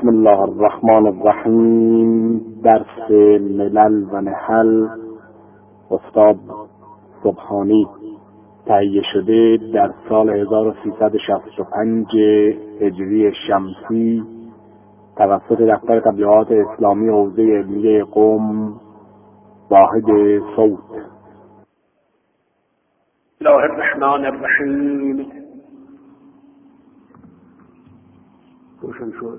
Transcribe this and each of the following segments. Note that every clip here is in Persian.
بسم الله الرحمن الرحیم. درس ملل و نحل استاد سبحانی تهیه شده در سال 1365 هجری شمسی توسط دفتر تبلیغات اسلامی حوزه علمیه قم واحد صوت. بسم الله الرحمن الرحیم. روشن شد.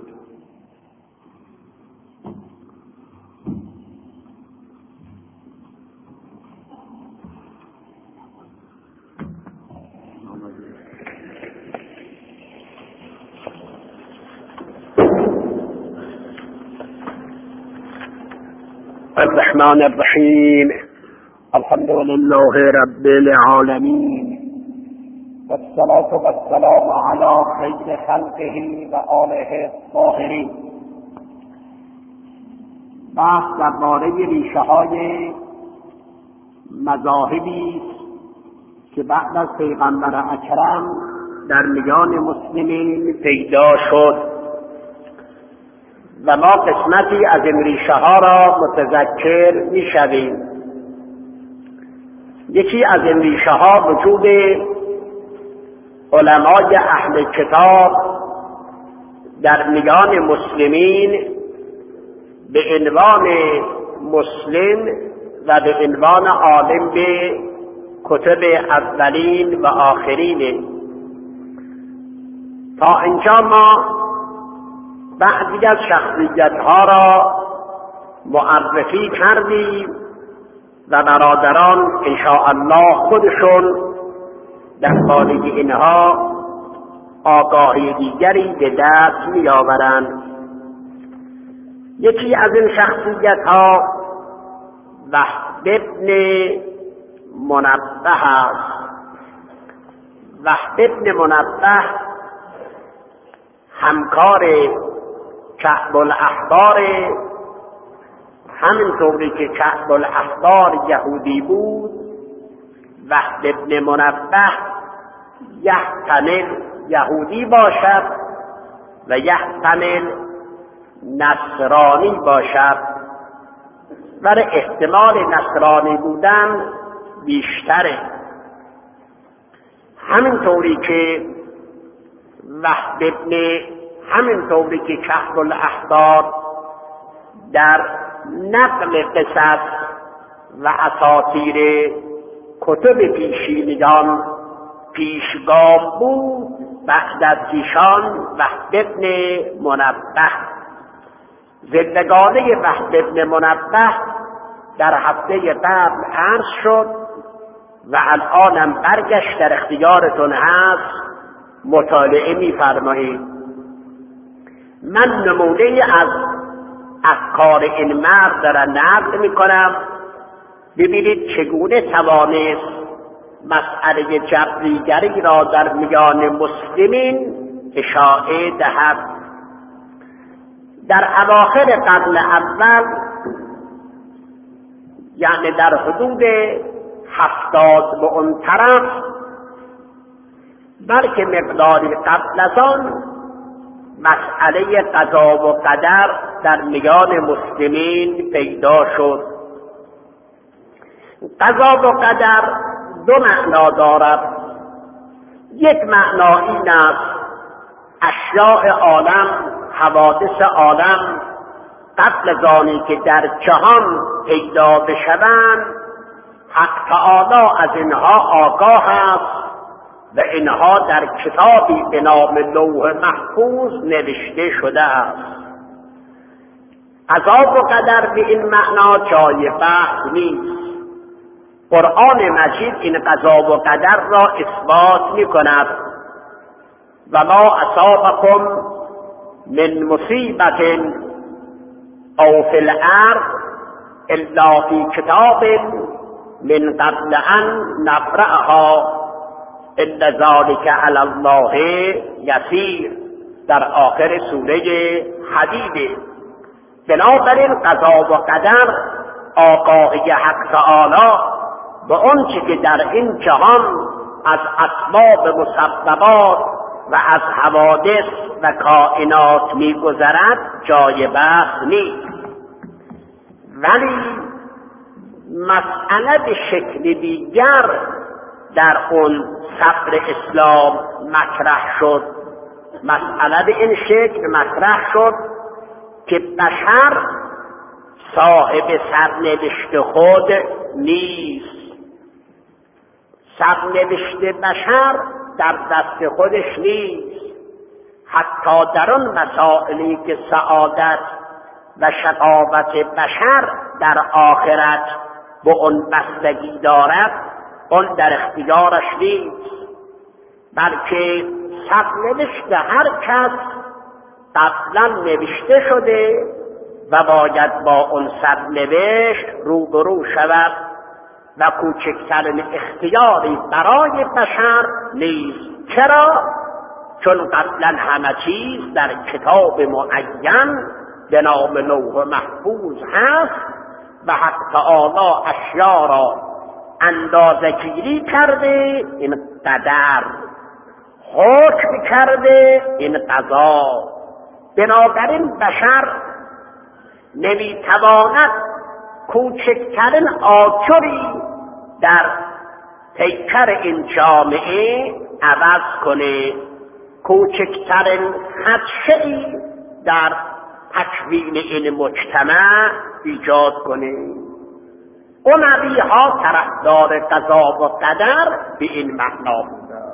الرحمن الرحیم. الحمد لله رب العالمین والصلاة والسلام على خیر خلقه و آله الطاهرین. بحث درباره ریشه های مذاهبی که بعد از پیغمبر اکرم در میان مسلمین پیدا شد و ما قسمتی از این ریشه ها را متذکر می شویم. یکی از این ریشه ها وجود علمای اهل کتاب در میان مسلمین به عنوان مسلم و به عنوان عالم به کتب اولین و آخرین. تا اینجا ما بعضی از شخصیت‌ها را معرفی کردیم و برادران انشاءالله خودشون درباره اینها آگاهی دیگری به دست می‌آورند. یکی از این شخصیت‌ها وهب ابن منبه است. وهب ابن منبه همکار کعب الاحبار، همینطوری که کعب الاحبار یهودی بود، وهب ابن منبه یحتمل یهودی باشد و یحتمل نصرانی باشد، ولی احتمال نصرانی بودن بیشتره. همینطوری که همینطوری که کعب الاحبار در نقل قصص و اساطیر کتب پیشینیان پیشگام بود، بعد از ایشان وهب ابن منبه. زندگانی وهب ابن منبه در هفته قبل عرض شد و الانم برگشت در اختیارتون هست، مطالعه می‌فرمایید. من نمونه از افکار این مرد دارم نقل میکنم. ببینید چگونه توانست مسئله جبریگری را در میان مسلمین اشاعه دهد. در اواخر قرن اول، یعنی در حدود 70 به اون طرف، بلکه مقداری قبل از آن، مسئله قضا و قدر در میان مسلمین پیدا شد. قضا و قدر دو معنا دارد. یک معنا این است اشیاء عالم، حوادث عالم قبل از آنی که در جهان پیدا بشوند، حق تعالی از اینها آگاه است و اینها در کتابی به نام لوح محفوظ نوشته شده است. قضا و قدر به این معنا جای بحث نیست. قرآن مجید این قضا و قدر را اثبات می کند. و ما اصابکم من مصیبت او فی الارض الا فی کتاب من قبل ان نبرأها ان ذلک علی الله یسیر، در آخر سوره حدید. بنابراین قضا و قدر آگاهی حق تعالی به آنچه که در این جهان از اسباب مسببات و از حوادث و کائنات میگذرد جای بحث نیست. ولی مسئله به شکل دیگر در اون صدر اسلام مطرح شد. مسئله به این شکل مطرح شد که بشر صاحب سرنوشت خود نیست. سرنوشت بشر در دست خودش نیست. حتی در آن مسائلی که سعادت و شقاوت بشر در آخرت به اون بستگی دارد، اون در اختیارش نیست، بلکه سرنوشت هر کس قبلا نوشته شده و باید با اون سرنوشت روبرو شود و کوچکترین اختیاری برای بشر نیست. چرا؟ چون قبلا همه چیز در کتاب معین به نام لوح محفوظ هست و حق تعالی اشیا را اندازه‌گیری کرده، این قدر حکم کرده، این قضا. بنابراین بشر نمیتواند کوچکترین آجری در پیکر این جامعه عوض کنه، کوچکترین خدشه‌ای در تکوین این مجتمع ایجاد کنه. علوی ها طرفدار قضا و قدر به این معنا بوده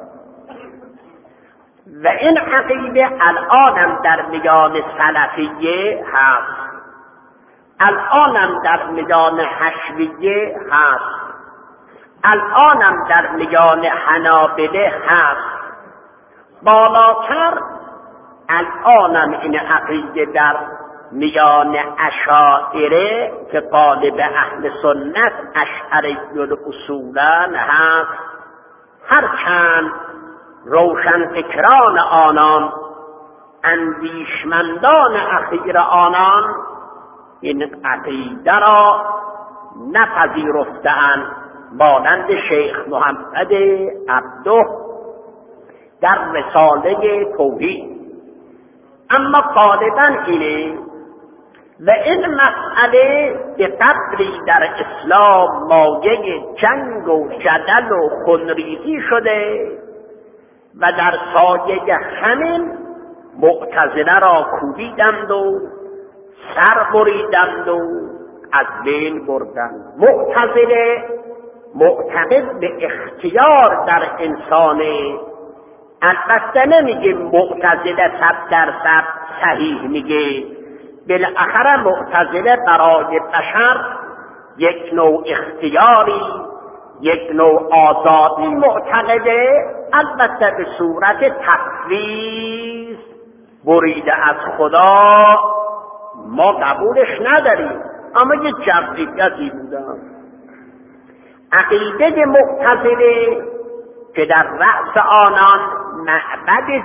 و این عقیده الانم در میان سلفیه هست، الانم در میان حشویه هست، الانم در میان حنابله هست. بالاتر الانم این عقیده در میان اشاعره که قالب اهل سنت اشعری الاصولن هست. هرچند روشن فکران آنان، اندیشمندان اخیر آنان این عقیده را نپذیرفتند، مانند شیخ محمد عبده در رساله توحید. اما غالبا اینه و این مسئله به قدری در اسلام مایه جنگ و جدل و خونریزی شده و در سایه همین معتزله را کوبیدند و سر بریدند و از بین بردند. معتزله معتقد به اختیار در انسانه. البته نمیگه معتزله 100% صحیح میگه، بالاخره معتزله برای بشر یک نوع اختیاری، یک نوع آزادی معتقده، البته به صورت تفویض بریده از خدا ما قبولش نداریم، اما یه جزئیاتی بودن. عقیده معتزله که در رأس آنان معبد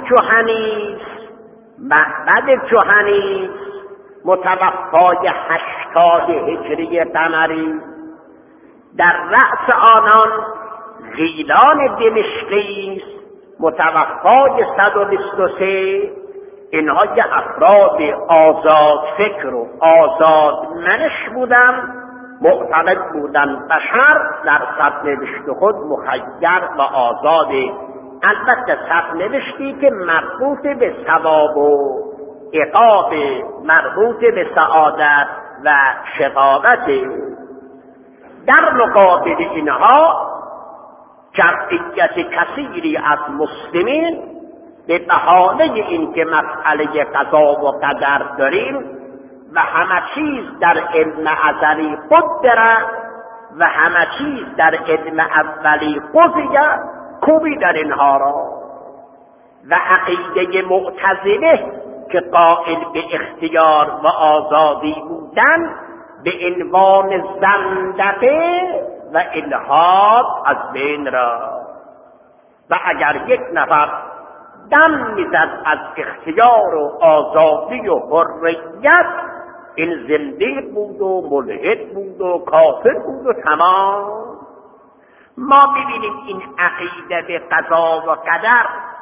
جهنی متوفای 80 هجری قمری، در رأس آنان غیلان دمشقی متوفای 123. اینها که افراد آزاد فکر و آزاد منش بودن، معتقد بودن بشر در سرنوشت خود مخیر و آزاده. البته سرنوشتی که مربوط به ثواب و عقاب، مربوط به سعادت و شقاوت. در مقابل اینها جمعیت کثیری از مسلمین به بهانه اینکه مسئله قضا و قدر داریم و همه چیز در علم ازلی قدره و همه چیز در علم اولی قضیه، کوبیدن اینها را. و عقیده معتزله که قائل به اختیار و آزادی بودن به عنوان زندقه و الحاد از بین را. و اگر یک نفر دم میزد از اختیار و آزادی و حریت، این زنده بود و ملحد بود و کافر بود و تمام. ما ببینیم این عقیده به قضا و قدر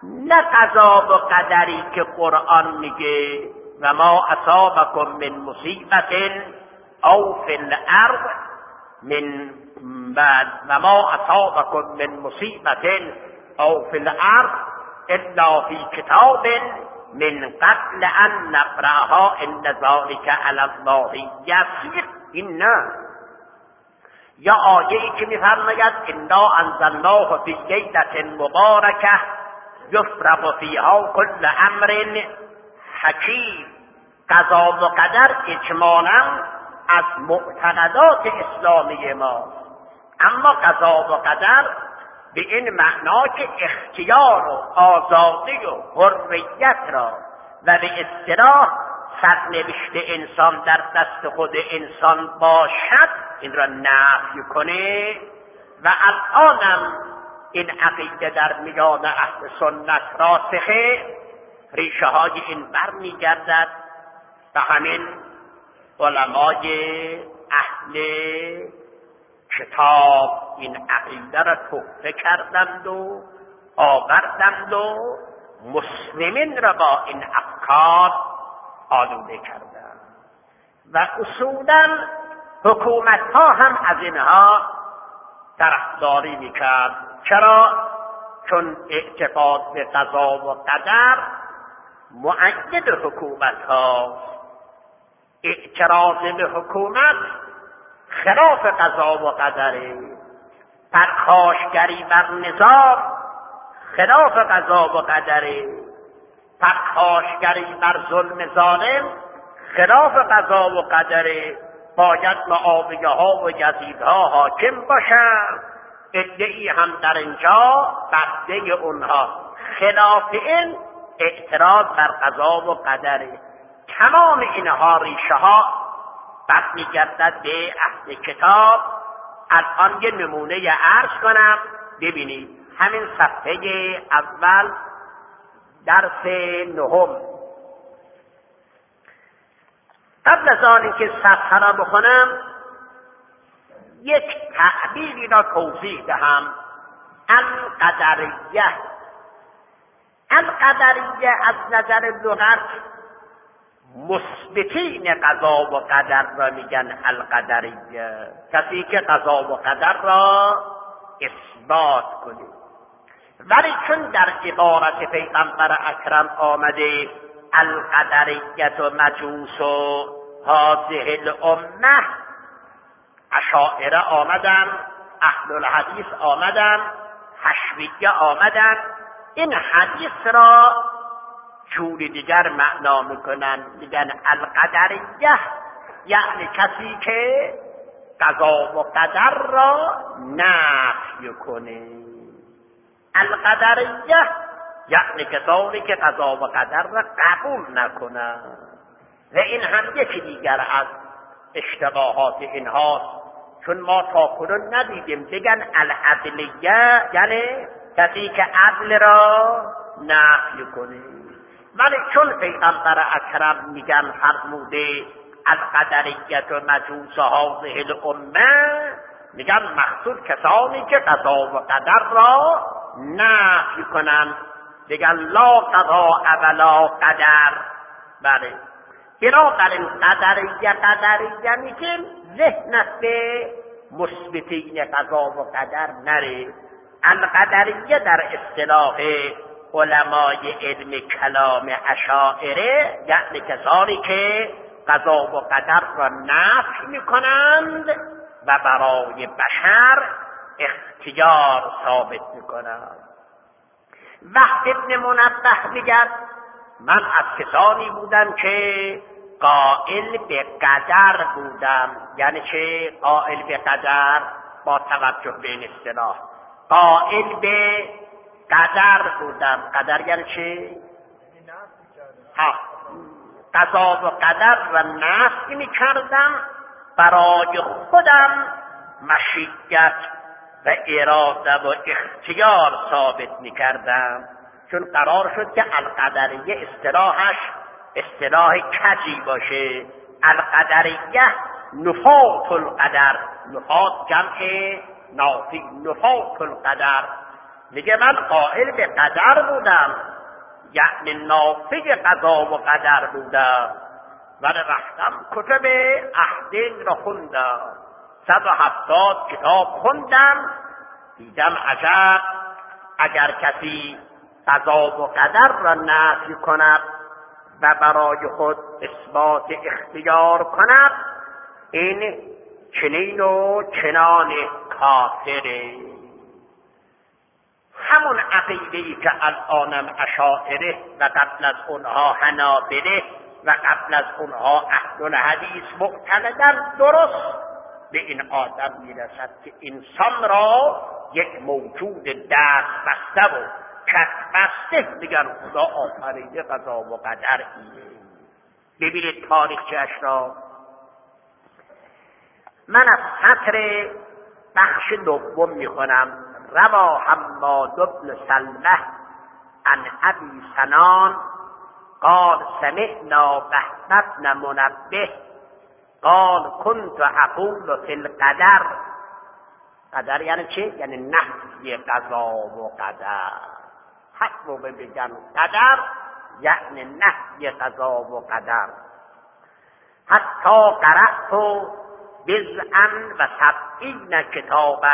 نه قضا و قدری که قرآن میگه و ما اصابکم من مصیبت او فی الارض من بعد و ما اصابکم من مصیبت او فی الارض الا فی کتاب من قبل ان نقرأها ان ذلک علی الله یسیر. این نه. یا آیه‌ای که می‌فرماید انا انزلناه فی لیلة مبارکه یفرق فیها کل امر حکیم. قضا و قدر اجمالاً از معتقدات اسلامی ماست، اما قضا و قدر به این معنا که اختیار و آزادی و حریت را و به اصطلاح سرنوشت انسان در دست خود انسان باشد این را نفی کنه. و الانم این عقیده در میان اهل سنت راسخه. ریشه های این برمیگردد و همین علمای اهل کتاب این عقیده را تحفه کردند و آوردند و مسلمین را با این افکار آلوده کردند و اصولا حکومت ها هم از اینها طرفداری میکرد. چرا؟ چون اعتقاد به قضا و قدر مؤید حکومت هاست. اعتراض به حکومت خلاف قضا و قدره. پرخاشگری بر نظام خلاف قضا و قدره. پرخاشگری بر ظلم ظالم خلاف قضا و قدره. باید معاویه ها و یزیدها حاکم باشند. ادعی هم در اینجا بسته اونها خلاف این اعتراض بر قضا و قدره. تمام اینها ریشه ها برمیگردد به اهل کتاب. الان یه نمونه عرض کنم ببینید. همین صفحه اول درس نهم. قبل از آن که صفحه را بخونم یک تعبیری را توضیح دهم. القدریه. القدریه از نظر لغت مثبتین قضا و قدر را میگن القدریه، کسی که قضا و قدر را اثبات کنه. ولی چون در عبارت پیغمبر اکرم آمده القدریه و مجوس و هذه الامه، اشاعره آمدن، اهل الحدیث آمدن، حشویه آمدن، این حدیث را جوری دیگر معنا میکنن، میگن القدریه یعنی کسی که قضا و قدر را نفی کنه. القدریه یعنی کسانی که قضا و قدر را قبول نکنن. و این هم یکی دیگر از اشتباهات اینهاست، چون ما تاکنون ندیدیم بگن العدلیه یعنی کسی که عدل را نفی کنه. ولی چون پیغمبر اکرم میگن فرموده القدریه و مجوس هذه الامه، میگن مقصود کسانی که قضا و قدر را نفی کنن، میگن لا قضا ولا قدر. بله، بنابراین قدریه میگن ذهنت به مثبتین قضا و قدر نره. القدریه در اصطلاح علمای علم کلام اشاعره یعنی کسانی که قضا و قدر را نفی میکنند و برای بشر اختیار ثابت میکنند. وقت ابن منبه میگه من از کسانی بودم که قائل به قدر بودم. یعنی چه قائل به قدر؟ با توجه به این اصطلاح قائل به قدر بودم. قدر یعنی چه؟ قضا و قدر را نفی میکردم، برای خودم مشیت و اراده و اختیار ثابت میکردم. چون قرار شد که القدریه اصطلاحش اصطلاح کجی باشه. القدریه نفاة القدر، نفاة جمع نافی، نفاة القدر میگه من قائل به قدر بودم، یعنی نافی قضا و قدر بودم، ولی رفتم کتب احدین را خوندم، 170 کتاب خوندم، دیدم عجب اگر کسی قضا و قدر را نفی کند و برای خود اثبات اختیار کند، این چنین و چنان کافره. همون عقیده‌ای که الانم اشاعره و قبل از اونها حنابله و قبل از اونها اهل حدیث معتقدند، درست به این آدم میرسد که انسان را یک موجود دست بسته و کف بسته میگن خدا آفریده قضا و قدر اینه. ببینید تاریخچه‌اش را. من از سطر بخش دوم میخونم. روا حماد بن سلمة عن ابی سنان قال سمعنا بهز بن منبه قال كنت اقول في القدر. قدر یعنی چه؟ یعنی نفی قضا و قدر. حق رو بگن قدر یعنی نفی قضا و قدر. حتی قرأت بضعا و 70 کتابا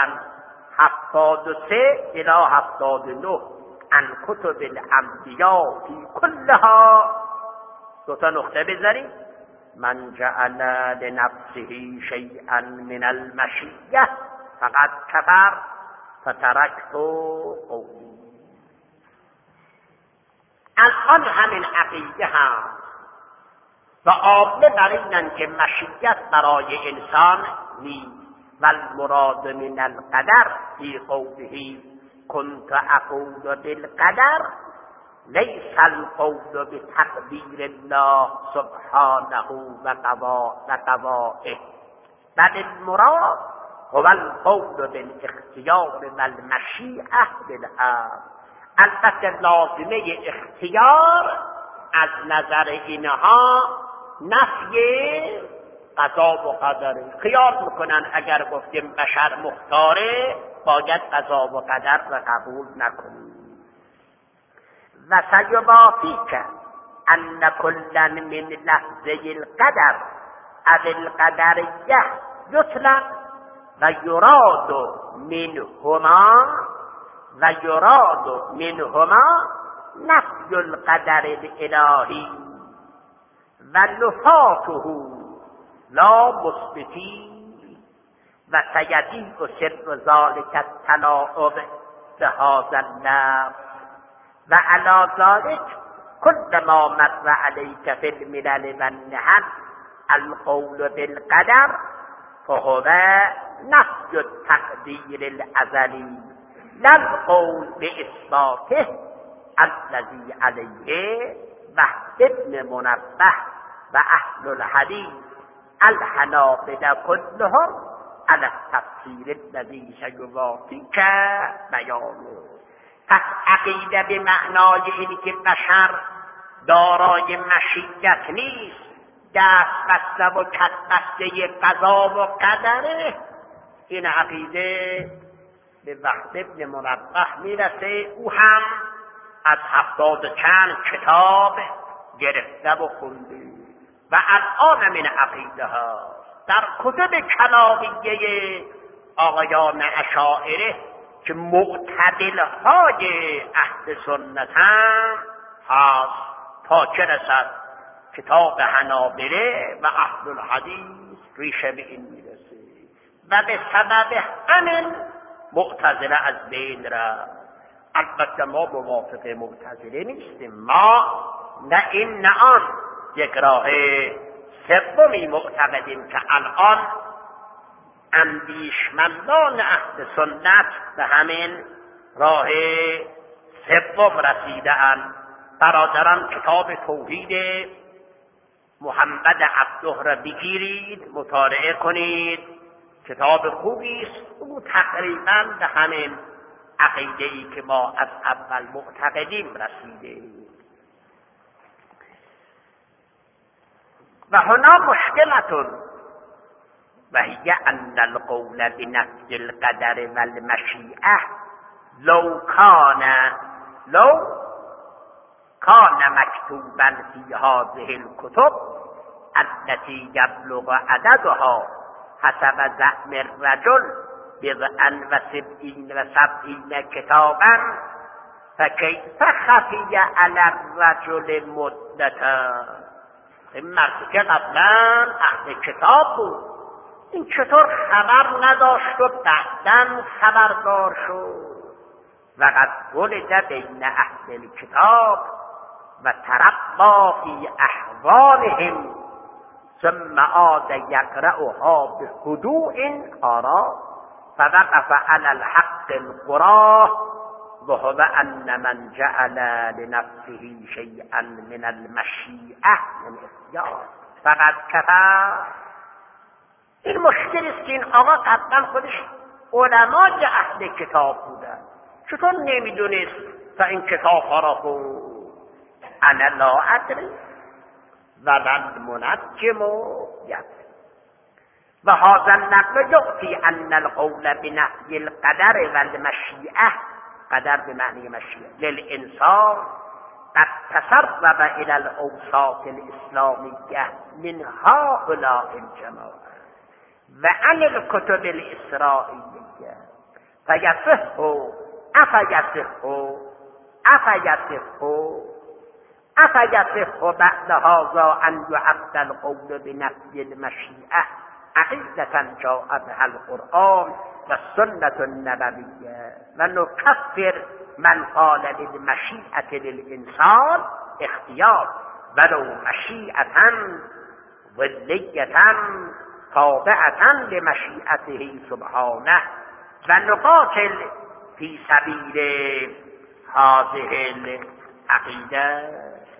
73 الی 79 عن کتب الانبیاء فی کلها. دو تا نقطه بذاریم. من جعل لنفسه شیئا من المشیه فقد کفر فترکت قولی. الان همین عقیده هست و عامه بر اینن که مشیت برای انسان نیست. والمراد من القدر فی قوله كنت اقول بالقدر لیس القول بتقدیر الله سبحانه و قضائه، بل المراد هو القول بالاختیار و المشیئه بالامر. البته لازمه اختیار از نظر اینها نفی قضا و قدره. خیال میکنن اگر گفتیم بشر مختاره باید قضا و قدر را قبول نکنیم. و سیبافیک ان کلا من لفظه القدر او القدریه یطلق و یراد منهما نفی القدر الالهی و نفاته لا مثبتی و سیدی و سر ذالک التلاعب بهذا اللفظ و علی ذلك كل ما مر عليك في الملل والنهل القول بالقدر فهو نفي التقدير الازلی لا القول باثباته الذي عليه وهب بن منبه و اهل الحديث الحنابلة كلهم على التفسير الذي سيوافيك بیانه. پس عقیده به معنای اینی که بشر دارای مشیت نیست، دست بسته و کف بسته قضا و قدره، این عقیده به وهب ابن منبه میرسه. او هم از 70 چند کتاب گرفته و خونده و الان من عقیده ها در کتب کلامیه آقایان اشاعره که معتدل های اهل سنت هم هست تا چه رسد کتاب حنابله و اهل الحدیث ریشه به این میرسه و به سبب همین معتزله از بین رفت. البته ما موافق معتزله نیستیم، ما نه این نه آن، یک راه سومی معتقدیم که الان اندیشمندان اهل سنت به همین راه سوم رسیده اند. برادران کتاب توحید محمد عبده را بگیرید، مطالعه کنید، کتاب خوبی است. او تقریبا به همین عقیده‌ای که ما از اول معتقدیم رسیده. و هنا مشکلتون و هی ان القول بنفی القدر و المشیئه لو کان مکتوبا فی هذه الکتب التي یبلغ عددها حسب زعم الرجل بضعا و سبعین کتابا فکیف خفی علی الرجل مدتا. این مردی که قبلا اهل کتاب بود، این چطور خبر نداشت و بعداً خبردار شد؟ و قد ولد بین اهل الکتاب و تربا فی احوالهم ثم عاد یقرأها بهدوء آرا فوقف علی الحق القراه وهو ان من جعل لنفسه شیئا من المشیئه من اختیار فقد کفر. این مشکلی است که این آقا قبلا خودش علمای اهل کتاب بودن، چطور نمیدونست تا این کتاب ها را خود؟ انا لا ادری و من منجم یدری و هذا النقل یعطی ان القول بنفی القدر و المشیئه، قدر به معنی مشیئه، للانسان قد تسرب الى الاوصاف الاسلامیه من هؤلاء الجماعه و عن الكتب الاسرائیلیه افیصح بعد هذا ان يعبد القول بنفی المشیئه عقیدة جاء بها القرآن و سنة النبویه و نکفر من قال للمشیئة للانسان اختیار ولو مشیئة ظلیة تابعة لمشیئته سبحانه و نقاتل فی سبیل هذه العقیده.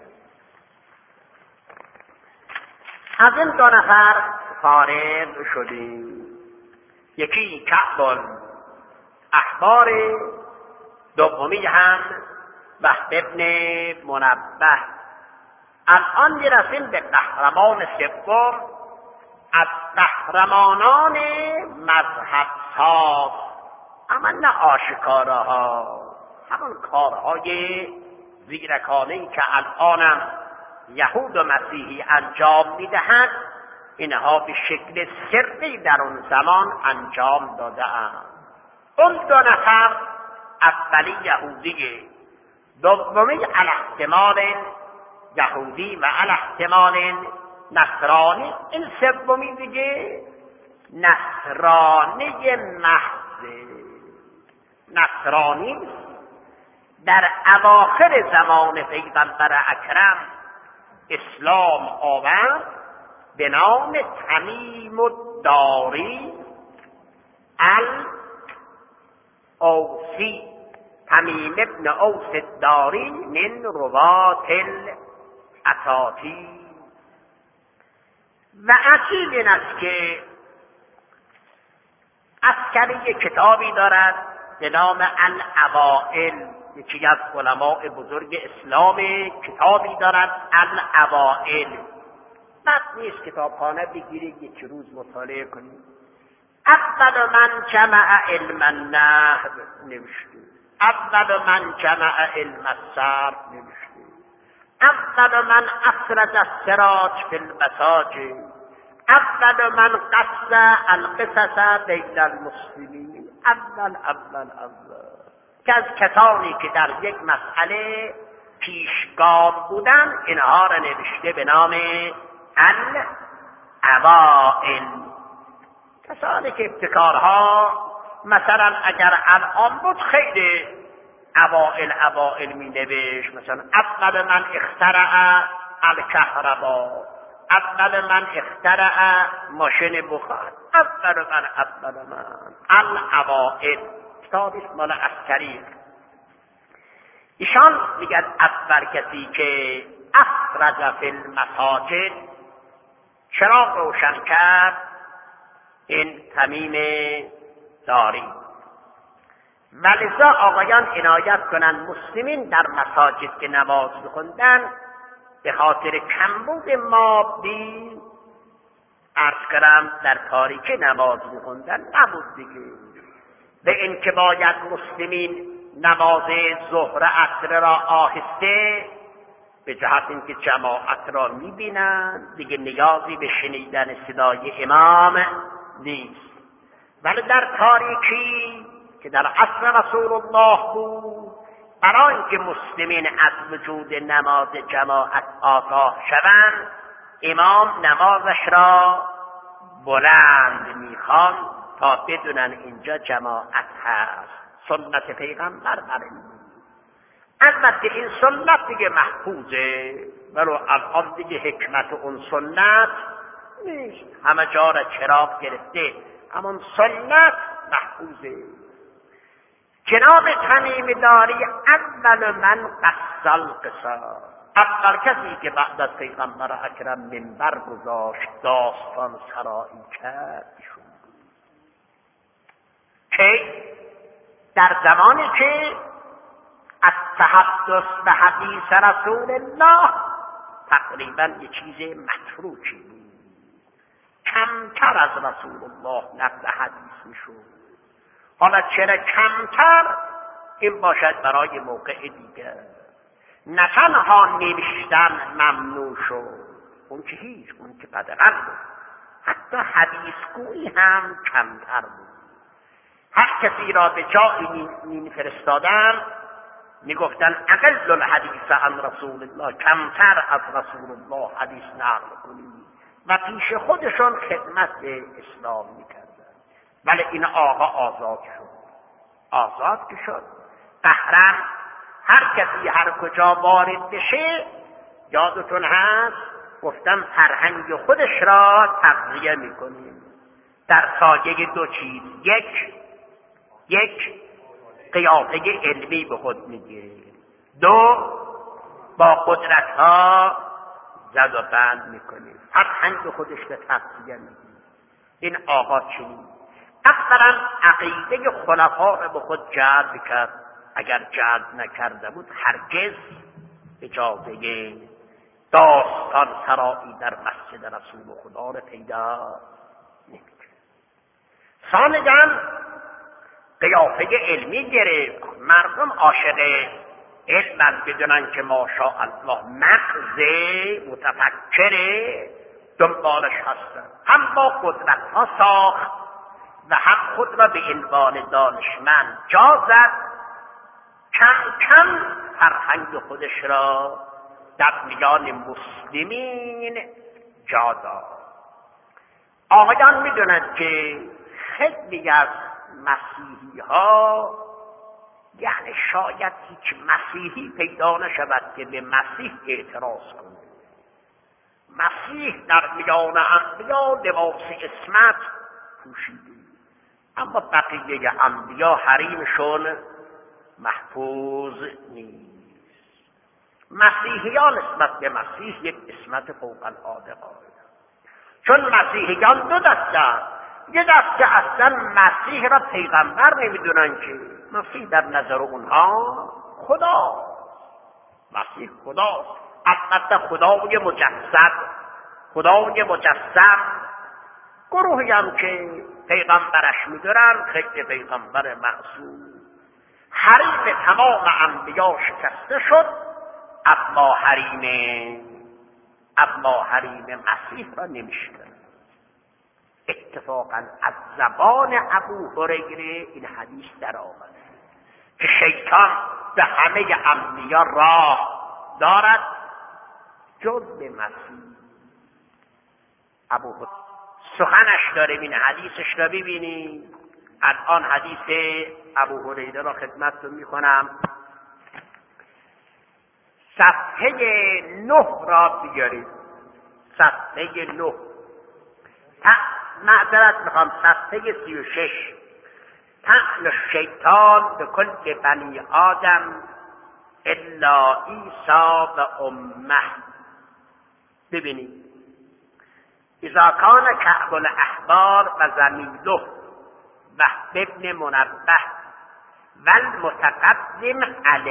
از این دو نفر فارغ شدیم، یکی کعب الاحبار، دومی هم وهب ابن منبه. الان میرسیم به قهرمان سوم از قهرمانان مذهب ها، اما نه آشکاراها، همون کارهای زیرکانه‌ای که الانم یهود و مسیحی انجام میدهند، اینها به شکل سری در اون زمان انجام داده‌اند. اون دو نفر، اولی یهودی، دومی علی احتمال یهودی و علی احتمال نصرانی، این سومی دیگه نصرانی محض، نصرانی در اواخر زمان پیغمبر اکرم اسلام آورد به نام تمیم الداری الاوسی، تمیم ابن اوس الداری من روات الاساطیر. و عجیب این است که عسکری کتابی دارد به نام الاوائل، یکی از علماء بزرگ اسلام کتابی دارد الاوائل. بد نیست کتابخانه بگیرید یک روز مطالعه کنید. اول من جمع علم النحو نوشته، اول من جمع علم الصرف نوشته، اول من افرد السراج فی المساجد، اول من قص القصص بین المسلمین. اول که از کسانی که در یک مسئله پیشگام بودن، اینها را نوشته به نام الاوائل. کسانی که ابتکارها مثلا اگر الان بود خیلی اوائل می نوشت، مثلا اول من اخترع الکهربا، اول من اخترع ماشین بخار، اول من الاوائل. کتابی مال عسکری. ایشان میگن اول کسی که افرج فی المساجد، چراغ روشن کرد، این تمیم داری. ولذا آقایان عنایت کنند مسلمین در مساجد که نماز می‌خوندن به خاطر کمبود مادی، عرض کردم در تاریکی نماز می‌خوندن نبود دیگه، به این که باید مسلمین نماز ظهر عصر را آهسته به جهت اینکه جماعت را میبینند، دیگه نیازی به شنیدن صدای امام نیست. ولی در تاریکی که در عصر رسول الله بود، برای اینکه مسلمین از وجود نماز جماعت آگاه شوند، امام نمازش را بلند میخواند تا بدونن اینجا جماعت هست. سنت پیغمبر برین. البته این سنت دیگه محفوظه، ولو الان دیگه حکمت اون سنت نیست، همه جا را چراغ گرفته، اما سنت محفوظه. جناب تمیم داری اول من قصال قصار، اول کسی که بعد از پیغمبر اکرم منبر گذاشت داستان سرایی کرد ایشون. که در زمانی که از تحدث به حدیث رسول الله تقریبا یه چیز متروکی بود، کمتر از رسول الله نقل حدیث میشد. حالا چرا کمتر؟ این باشد برای موقع دیگر. نه تنها نوشتن ممنوع شد، اون که هیچ، اون که قدغن بود، حتی حدیثگویی هم کمتر بود. هر کسی را به جایی میفرستادن میگفتن اقل الحدیث عن رسول الله، کمتر از رسول الله حدیث نقل کنید، و پیش خودشون خدمت به اسلام میکردن. ولی این آقا آزاد شد. آزاد که شد قهرن هر کسی هر کجا وارد بشه، یادتون هست گفتم فرهنگ خودش را تغذیه میکنیم در سایه دو چیز. یک قیافه علمی به خود میگیره، دو با قدرت ها زد و بند میکنیم، فرهنگ خودش را تغذیه میکنیم. این آقا چنین اولا عقیده خلفا را به خود جلب کرد. اگر جلب نکرده بود هرگز اجازه داستان سرایی در مسجد رسول خدا را پیدا نمی‌کرد. ثانیاً قیافه علمی گرفت. مردم عاشق علم بدونن که ماشاءالله مغز متفکره دنبالش هستن، هم با قدرت ها ساخت و هم خود را به عنوان دانشمند جا زد. کم کم فرهنگ خودش را در میان مسلمین جا داد. آقایان میدونند که خیلی از مسیحی ها، یعنی شاید هیچ مسیحی پیدا نشود که به مسیح اعتراض کنه. مسیح در میان انبیا لباس عصمت پوشیده، اما بقیه انبیا حریمشون محفوظ نیست. مسیحیان نسبت به مسیح یک عصمت فوق العاده قائلند، چون مسیحیان دو دسته، یه دسته اصلا مسیح را پیغمبر نمیدونن که مسیح در نظر اونها خدا، مسیح خداست. البته خدای مجسد. گروهی هم که پیغمبرش میدونن خیلی پیغمبر معصوم. حریم تمام انبیا شکسته شد، اما حریم مسیح را نمیشکن. اتفاقا از زبان ابو هریره این حدیث در آمد که شیطان به همه انبیا راه دارد جز به مسیح. ابو هریره سخنش داریم، این حدیثش را ببینیم. الان حدیث ابو هریره را خدمتتون میکنم. صفحه 9 را بیارید. صفحه 9 معذرت میخوام، صفحه 36. طعن الشیطان به کل بنی آدم الا عیسی و امه. ببینید اذا کان کعب الاحبار و زمیله و ابن منبه والمتقدم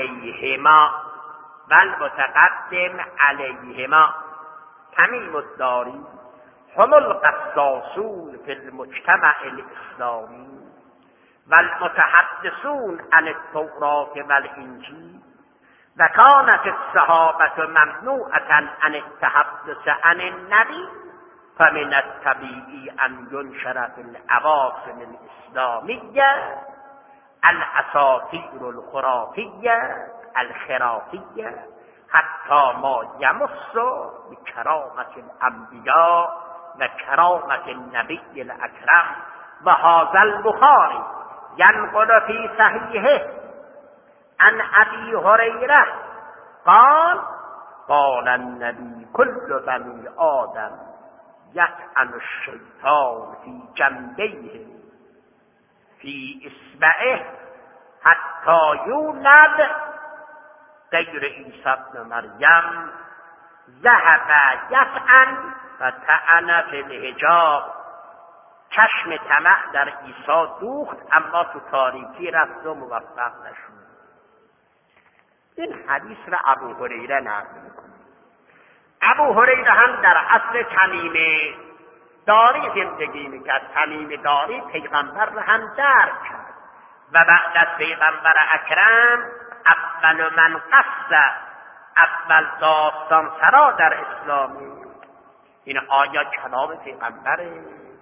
علیهما تمیم الداری هم القصاصون فی المجتمع الاسلامی والمتحدثون عن التوراة والإنجيل وكانت الصحابة ممنوعة عن التحدث عن النبي فمن الطبيعي أن ينشر في العواصم الإسلامية الأساطير الخرافية الخرافية حتى ما يمس بكرامة الأنبياء وكرامة النبي الأكرم. وهذا البخاري ينقل في صحيحه عن أبي هريرة قال قال النبي كل بني آدم يطعن الشيطان في جنبيه في إصبعه حتى يولد غير عيسى ابن مريم ذهب يطعن فطعن في الحجاب. چشم طمع در عیسی دوخت اما تو تاریکی رفت و موفق نشد. این حدیث را ابو هریره نقل میکنه. ابو هریره هم در عصر تمیم داری زندگی میکرد. تمیم داری پیغمبر را هم درک کرد و بعد از پیغمبر اکرم اول من قصد اول داستان سرا در اسلامی. این آیا کلام پیغمبره؟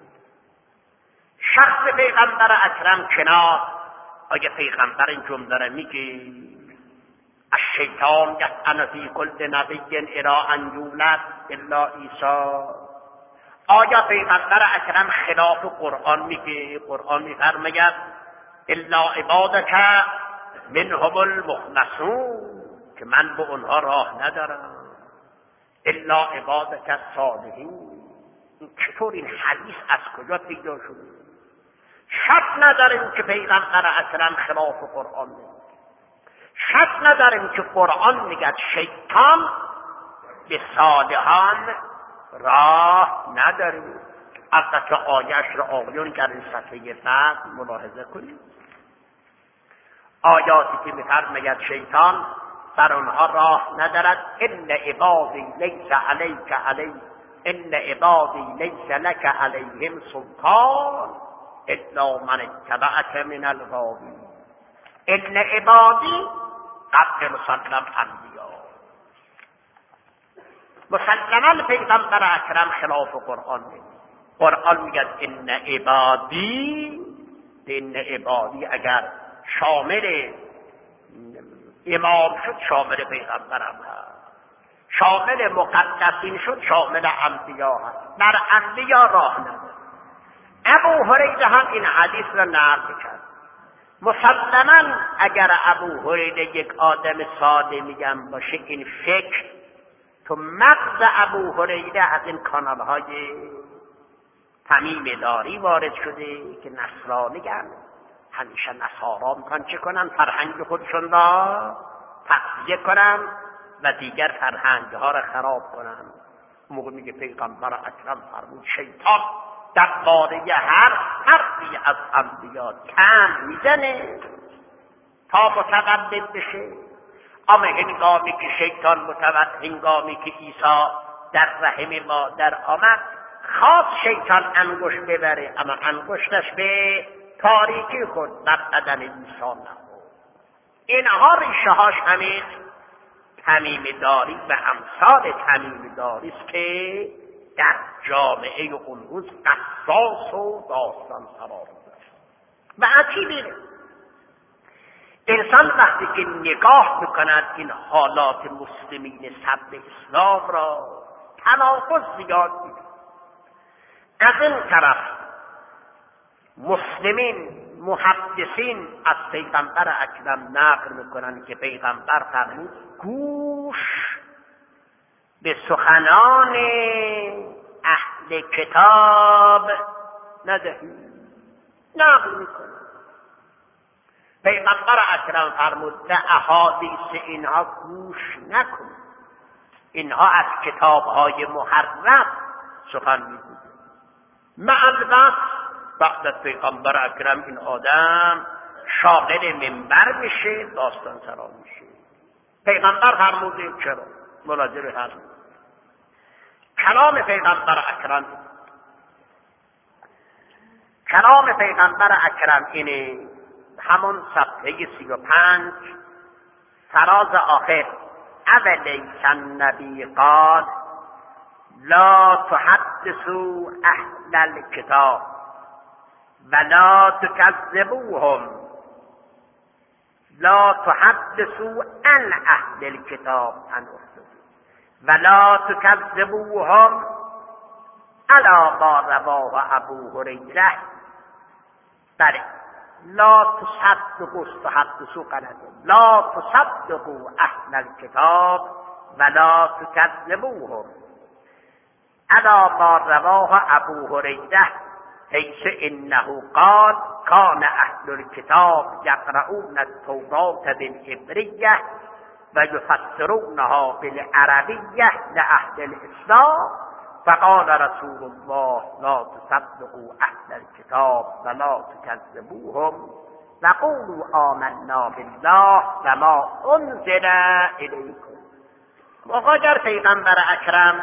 شخص پیغمبر اکرم کنار، آیا پیغمبر این جمله را میگه الشیطان یطعن فی کل نبی الی ان یولد الا عیسی؟ آیا پیغمبر اکرم خلاف قرآن میگه؟ قرآن میفرماید الا عبادک منهم المخلصون که من به اونها راه ندارم، الا عبادک الصالحین. چطور این حدیث از کجا پیدا شده؟ شک نداریم که پیغمبر اکرم خلاف قرآن میگه. شک نداریم که قرآن میگه شیطان به صالحان راه نداریم. البته آیش را آقایون در این صفحه بعد ملاحظه کنید. آیاتی که میفرماید شیطان بر آنها راه ندارد. ان عبادی لیس علیک علی ان عبادی لیس لک علیهم سلطان الا من اتبعک من الغاوین. ان عبادی قبل مسلم انبیا. مسلما پیغمبر اکرم خلاف قرآن میگه. قرآن میگه ان عبادی. ان عبادی اگر شامل امام شد شامل پیغمبرم هست، شامل مقدسین شد شامل انبیا هست. بر انبیا راه نداره. ابو هریره هم این حدیث را نقل کرد. مسلما اگر ابو هریره یک آدم ساده میگم باشه، این فکر تو مغز ابو هریره از این کانال های تمیم داری وارد شده که نصرانی‌اند. همیشه نصارا میخوان چه کنن؟ فرهنگ خودشون را تقویه کنن و دیگر فرهنگ ها را خراب کنن. موقع میگه پیغمبر اکرم فرمود شیطان درباره هر حرفی از انبیا کم میزنه تا متولد بشه. اما هنگامی که شیطان هنگامی که عیسی در رحم مادر آمد خواست شیطان انگشت ببره، اما انگشتش به تاریکی خود در بدن عیسی نخورد. اینها ریشه هاش همین تمیم داری و امثال تمیم داری است که در جامعه اون روز قصاص و داستان سرا بود. و عجیب اینه انسان وقتی که نگاه میکند این حالات مسلمین صدر اسلام را تناقض زیاد می‌بیند. از این طرف مسلمین محدثین از پیغمبر اکرم نقل میکنند که پیغمبر فرمود گوش به سخنان اهل کتاب ندهید. نقل میکنند پیغمبر اکرم فرمود به احادیث اینها گوش نکن، اینها از کتابهای محرف سخن میگوید. مع الوقت بعد از پیغمبر اکرم این آدم شاغل منبر میشه، داستان سرا میشه. پیغمبر فرموده چرا؟ ملاحظه هست کلام پیغمبر اکرم اینه همون صفحه 35 فراز آخر اولیس النبی قال لا تحدثوا اهل الكتاب ولا تكذبوهم لا تحدثوا عن اهل الكتاب ولا تكذبوهم على ما رواه ابو هریره. بله لا تصدقوا تحدثوا غلطه لا تصدقوا اهل الكتاب ولا تكذبوهم على ما رواه ابو هریره حيث انه قال كان اهل الكتاب يقرؤون التوراة بالعبرية ويفسرونها بالعربية لأهل الإسلام فقال رسول الله لا تصدقوا اهل الكتاب ولا تكذبوهم وقولوا آمنا بالله وما انزل الیکم. اگر پیغمبر اکرم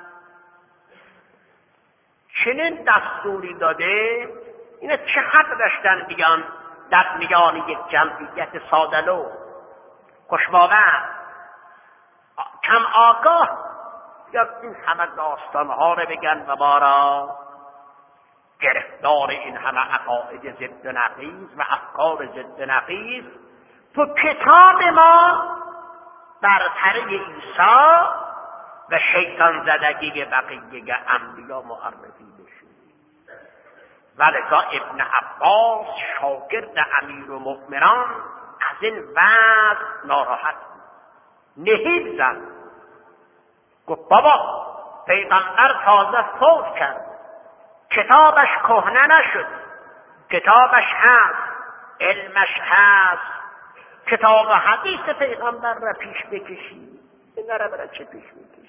چنین دستوری داده، اینا چه حق داشتن بیان در میان یک جمعیت سادلو خوشباور کم آگاه یا این همه داستانها رو بگن و ما را گرفتار این همه عقاید ضد نقیض و افکار ضد نقیض تو کتاب ما برتره عیسی و شیطان زدگی بقیه انبیا معرفی بشه. ولذا ابن عباس شاگرد امیرالمؤمنین از این وضع ناراحت بود، نهیب زد، گفت بابا پیغمبر تازه فوت کرد، کتابش کهنه نشد، کتابش هست، علمش هست، کتاب حدیث پیغمبر را پیش بکشی، این را برای چه پیش بکشی؟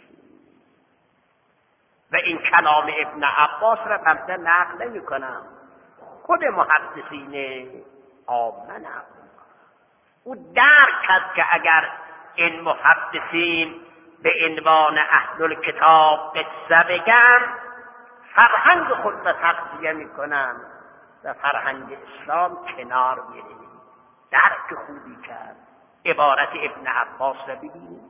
و این کلام ابن عباس را بنده نقل نمی کنم، خود محدثین عامه نقل میکنم. او درک کرد که اگر این محدثین به عنوان اهل الکتاب قصه بگن فرهنگ خود را تغذیه میکنن و فرهنگ اسلام کنار میره. درک خوبی کرد. عبارت ابن عباس را ببینید.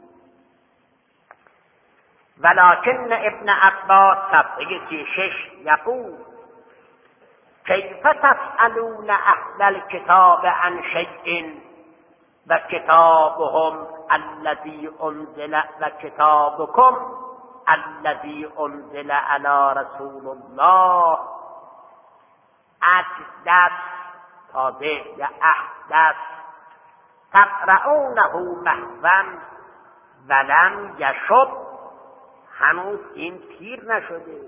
ولكن ابن عباس صفحه 36 یقول کیف تسألون اهل الكتاب عن شیء و کتابهم الذي انزل و کتابکم الذي انزل على رسول الله احدث تازه یا احدث تقرؤونه محوا ولم یشب، هنوز این پیر نشده.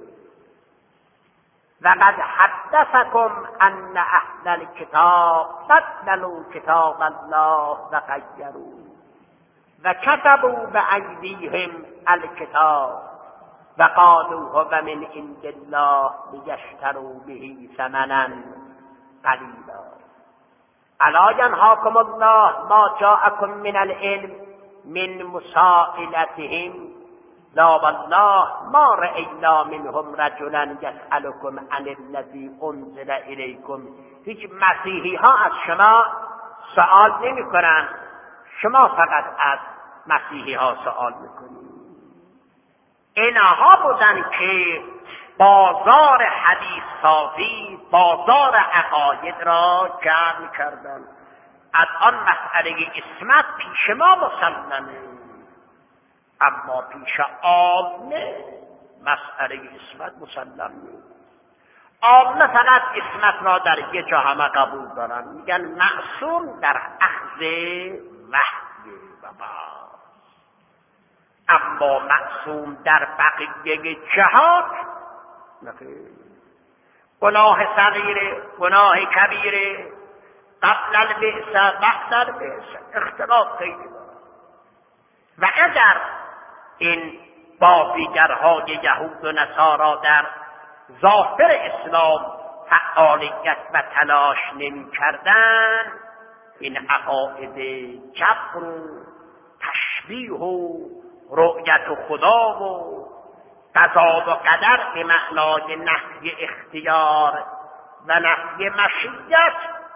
وقد حدثكم ان اهل الكتاب بدلوا كتاب الله وغيروا وكتبوا بأيديهم الكتاب وقالوا هو من عند الله ليشتروا به ثمنا قليلا الا ينهاكم الله ما جاءكم من العلم من مسائلتهم لا والله ما رأينا منهم رجلا يسألكم عن الذي انزل إليكم. هیچ مسیحی ها از شما سوال نمی کنن، شما فقط از مسیحی ها سوال میکنید. اینها بودن که بازار حدیث سازی، بازار عقاید را جمع کردن. الان مسئله عصمت پیش ما مسلمه، اما پیش عامه مسئله عصمت مسلم نیست. عامه فقط عصمت را در یه جا همه قبول دارن، میگن معصوم در اخذ وحی و باز، اما معصوم در بقیه جهات نخیر. گناه صغیره، گناه کبیره، قبل البعثه بعد البعثه اختلاف خیلی دارد. و اگر این بازیگرهای یهود و نصارا در ظاهر اسلام فعالیت و تلاش نمی کردن، این عقاید جبر و تشبیه و رؤیت خدا و قضا و قدر به معنای نفی اختیار و نفی مشیت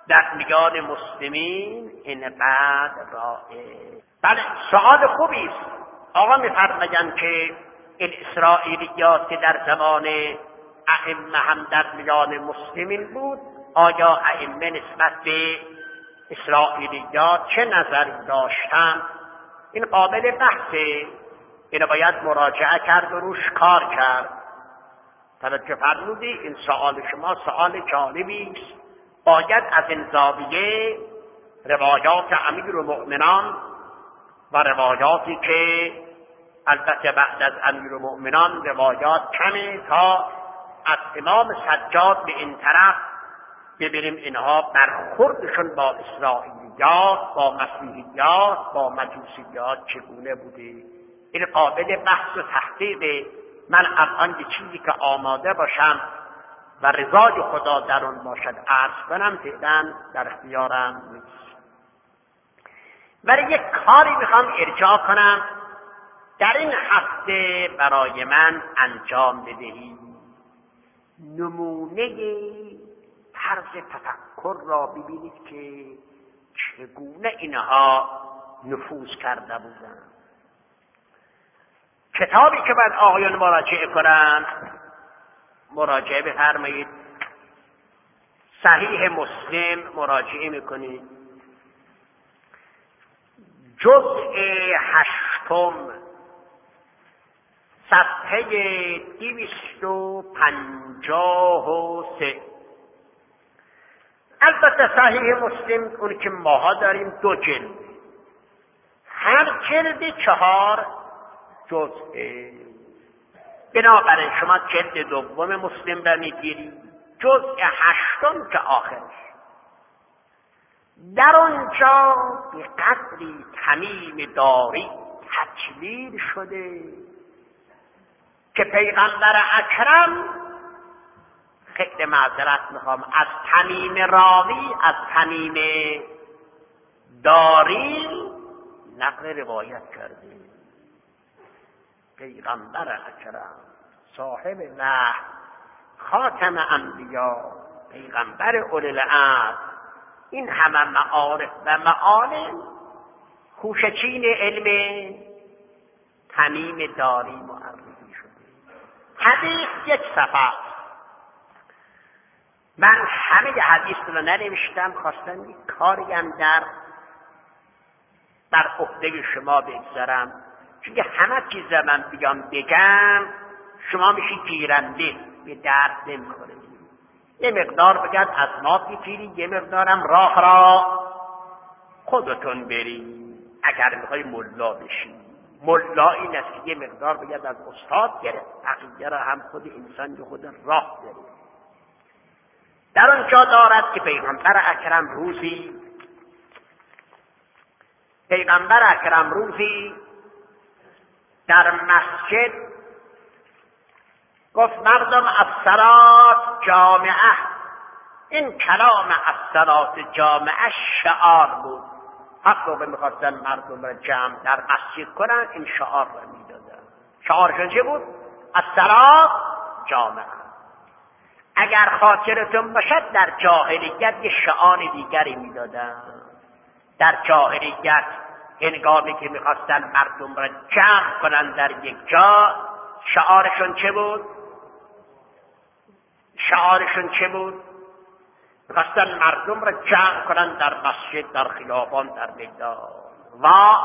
در میان مسلمین اینقدر رائج. بله سوال خوبی است. آقا میفرمایند که این اسرائیلیات که در زمان ائمه هم در میان مسلمین بود، آیا ائمه نسبت به اسرائیلیات چه نظری داشتند؟ این قابل بحثه، اینو باید مراجعه کرد و روش کار کرد. توجه فرمودی این سوال شما سوال جالبی است. باید از این زاویه روایات امیرالمؤمنان و روایاتی که البته بعد از امیرالمؤمنان روایات کمه تا از امام سجاد به این طرف ببینیم اینها برخوردشون با اسرائیلیات، با مسیحیات، با مجوسیات چگونه بوده. این قابل بحث و تحقیق. من الان یه چیزی که آماده باشم و رضای خدا در اون باشد عرض کنم فعلا در اختیارم نیست. ولی یک کاری میخوام ارجاع کنم در این هفته برای من انجام بدهی. نمونه طرز تفکر را ببینید که چگونه اینها نفوذ کرده بودند. کتابی که باید آقایان مراجعه کنند، مراجعه بفرمایید. صحیح مسلم مراجعه میکنید، جزء 8 صفحه 253. البته صحیح مسلم اون که ماها داریم 2 جلد، هر جلد 4 جزء. بنابراین شما جلد 2 مسلم را میگیری، جزء 8 که آخرش. در آنجا به قدری تمیم داری تجلیل شده که پیغمبر اکرم، خیلی معذرت میخوام، از تمیم راوی، از تمیم داری نقل روایت کرده. پیغمبر اکرم صاحب وحی، خاتم انبیا، پیغمبر اولوالعزم، این همه معارف و معالم، خوشچین علم تمیم داری معرفی شده. حدیث 1 صفحه. من همه حدیث رو ننوشتم، خواستم یک کاری هم بر عهده شما بگذارم، چون همه چیز من بگم شما میشی گیرنده، به درد نمیخوره. یه مقدار بگم از ما بگیری، یه مقدارم راه را خودتون بری اگر میخوای ملا بشی. ملا این است که یه مقدار بگم از استاد گرفت، بقیه را هم خود انسان به خود راه بری. در آنجا دارد که پیغمبر اکرم روزی در مسجد گفت مردم الصلاة جامعه. این کلام الصلاة جامعه شعار بود. حق رو میخواستن مردم را جمع در مسجد کنن، این شعار را میدادن. شعارشون چه بود؟ الصلاة جامعه. اگر خاطرتون باشد در جاهلیت یه شعار دیگری میدادن. در جاهلیت هنگامی که میخواستن مردم را جمع کنن در یک جا، شعارشون چه بود؟ میخواستن مردم را جمع کنن در مسجد، در خیابان، در میدان. و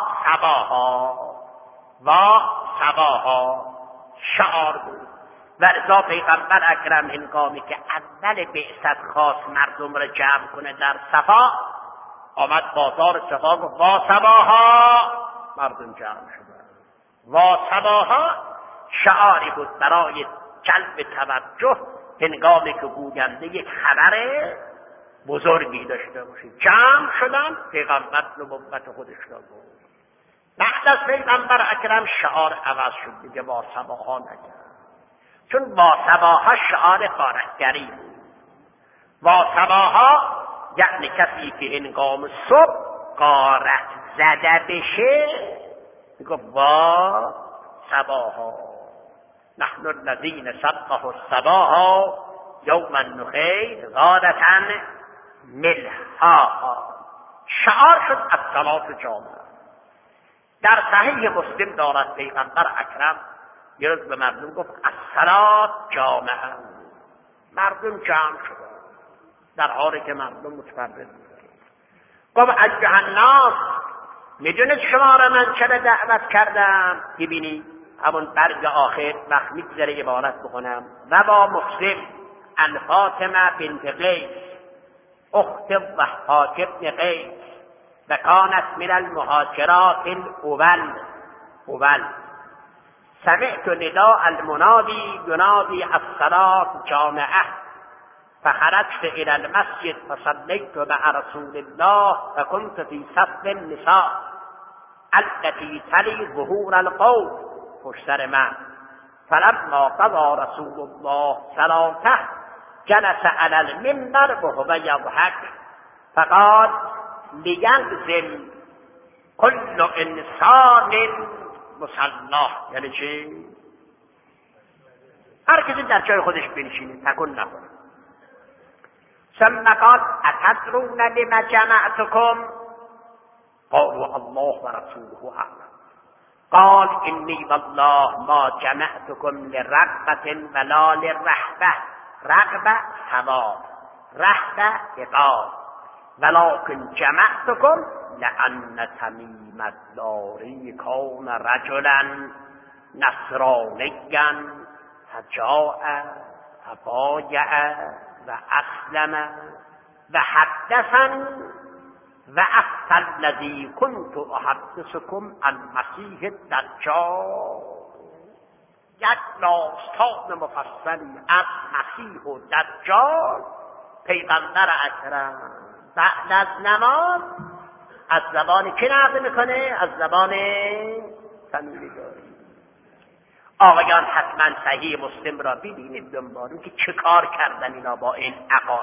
صباها شعار بود. و رضا پیغمبر اکرم هنگامی که اول بعثت خواست مردم را جمع کنه در صفا، آمد بازار صفا گفت وا صباها، مردم جمع شدن. وا صباها شعاری بود برای جلب توجه هنگامی که گوینده یک خبر بزرگی داشته باشه. جمع شدن، پیغمبر نبوت خودش را گفت. بعد از پیغمبر اکرم شعار عوض شد، دیگه وا صباها نگرد، چون وا صباها شعار غارتگری بود. وا صباها یعنی کسی که هنگام صبح غارت زده بشه میگه وا صباها، نحن الذین صبح الصباح یوم النخیل غارتن ملها شعار شد الصلاة جامعه. در صحیح مسلم دارد پیغمبر اکرم یه روز به مردم گفت الصلاة جامعه. مردم جمع شدن در حالی که مردم متفرد گفت ایها الناس، میدونید شما را من چرا دعوت کردم؟ ببینی همون برگ آخر وقت میگذره عبارت بکنم. و با مسلم ان فاطمه بنت قیس اخت ضحاک بن قیس و کانت من المهاجرات الاول سمعت نداء المنادی ینادی الصلاة جامعه فخرجت الى المسجد فصليت مع رسول الله فكنت في صف النساء التي تلي ظهور القوم پشتر من. فلما قضى رسول الله صلاته جلس على المنبر وهو يضحك فقال ليلزم كل انسان مصلاه. یعنی چی؟ هر کسی در جای خودش بنشینه، تکون نکنه. ثم قال اتدرون لما جمعتكم؟ قالوا الله ورسوله اعلم. قال اني والله ما جمعتكم لرغبة ولا للرهبة. رغبة ثواب، رهبة عقاب. ولكن جمعتكم لأن تميم الداري كان رجلا نصرانيا فجاء فبايع وأسلم وحدثا وأفتى الذي كنت أحدثكم المسيح الدجال. یک داستان مفصلی از مسیح و دجال پیغمبر اکرم بعد از نماز از زبان کی نقل میکنه؟ از زبان فامیلیداری. آقایان حتما صحیح مسلم را ببینید دنبالون که چه کار کردن اینا با این عقاید.